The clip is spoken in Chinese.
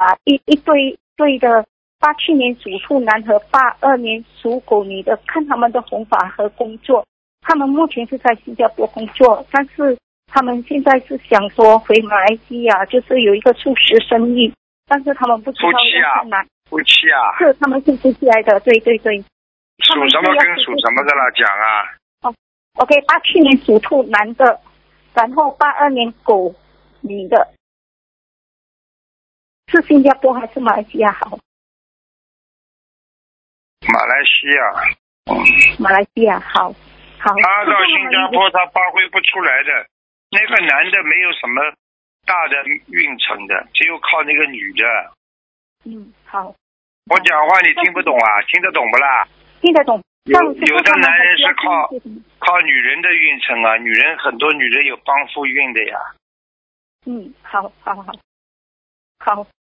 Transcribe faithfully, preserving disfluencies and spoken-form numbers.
啊，一一对对的八七年属兔男和八二年属狗女的，看他们的弘法和工作。他们目前是在新加坡工作，但是他们现在是想说回马来西亚，就是有一个素食生意，但是他们不知道要去哪。 夫妻啊， 是他们是夫妻来的，对对对。 属什么跟属什么的了？讲啊。 哦 ，OK， 八七年属兔男的，然后八二年狗女的，是新加坡还是马来西亚好？ 马来西亚。 嗯，马来西亚好，好。 他到新加坡他发挥不出来的，那个男的没有什么大的运程的，只有靠那个女的。 嗯，好。 我讲话你听不懂啊？听得懂不啦？ 听得懂。 有有的男人是靠靠女人的运程啊，女人很多女人有帮夫运的呀。 嗯，好好好，好。